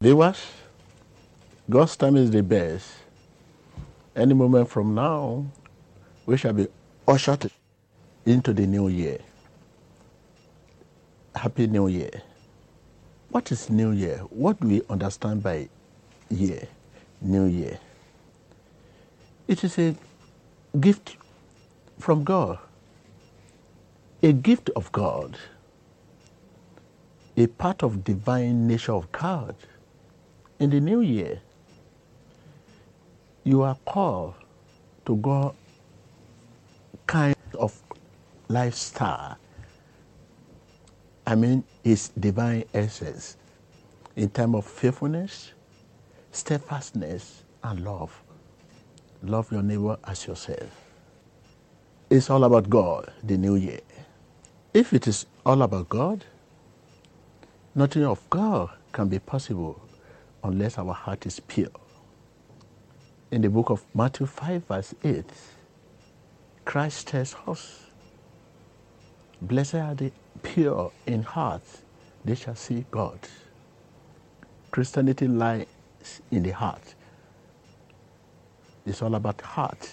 Viewers, God's time is the best. Any moment from now, we shall be ushered into the new year. Happy New Year. What is New Year? What do we understand by year, New Year? It is a gift from God, a gift of God, a part of divine nature of God. In the new year, you are called to go kind of lifestyle. I mean, His divine essence in terms of faithfulness, steadfastness, and love. Love your neighbor as yourself. It's all about God, the new year. If it is all about God, nothing of God can be possible unless our heart is pure. In the book of Matthew 5, verse 8, Christ tells us, "Blessed are the pure in heart, they shall see God." Christianity lies in the heart. It's all about heart.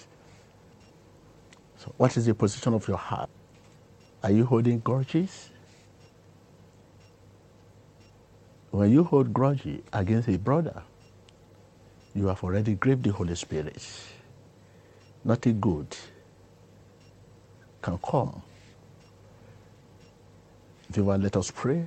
So what is the position of your heart? Are you holding grudges? When you hold grudge against a brother, you have already grieved the Holy Spirit. Nothing good can come. Viewer, let us pray.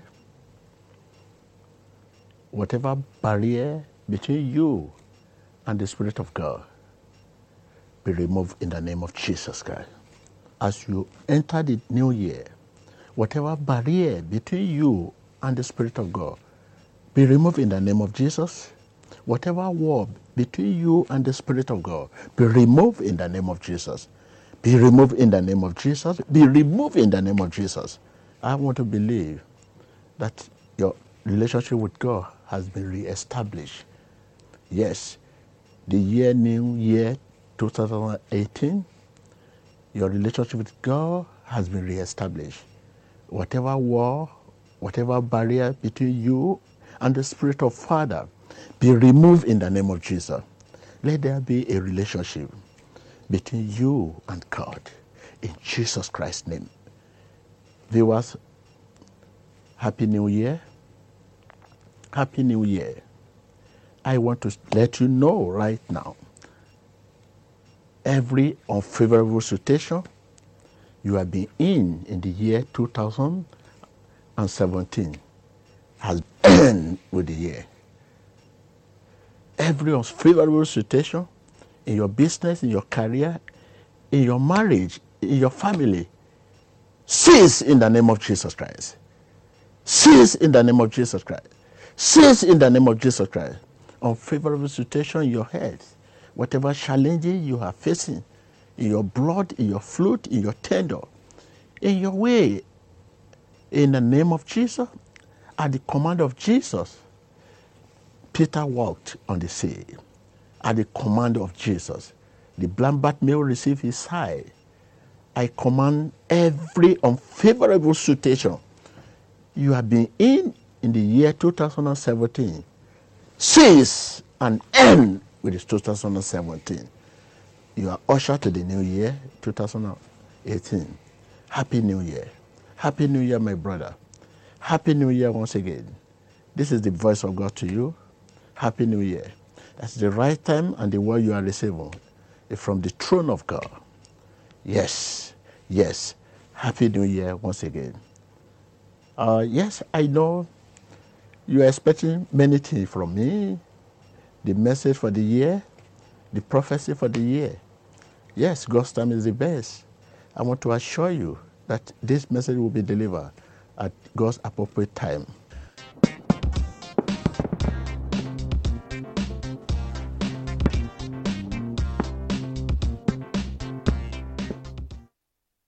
Whatever barrier between you and the Spirit of God be removed in the name of Jesus Christ. As you enter the new year, whatever barrier between you and the Spirit of God be removed in the name of Jesus. Whatever wall between you and the Spirit of God be removed in the name of Jesus. Be removed in the name of Jesus. Be removed in the name of Jesus. I want to believe that your relationship with God has been reestablished. Yes, the new year 2018, your relationship with God has been reestablished. Whatever wall, whatever barrier between you and the Spirit of Father be removed in the name of Jesus. Let there be a relationship between you and God in Jesus Christ's name. Viewers, Happy New Year. Happy New Year. I want to let you know right now, every unfavorable situation you have been in the year 2017 has ended with the year. Every unfavorable situation in your business, in your career, in your marriage, in your family, cease in the name of Jesus Christ. Cease in the name of Jesus Christ. Cease in the name of Jesus Christ. Unfavorable situation in your health, whatever challenges you are facing, in your blood, in your fluid, in your tender, in your way, in the name of Jesus, at the command of Jesus, Peter walked on the sea. At the command of Jesus, the blind Bartimaeus received his sight. I command every unfavorable situation you have been in the year 2017, cease and end with this 2017. You are ushered to the new year 2018. Happy New Year. Happy New Year, my brother. Happy New Year once again. This is the voice of God to you. Happy New Year. That's the right time and the word you are receiving is from the throne of God. Yes, yes. Happy New Year once again. Yes, I know you are expecting many things from me. The message for the year, the prophecy for the year. Yes, God's time is the best. I want to assure you that this message will be delivered at God's appropriate time.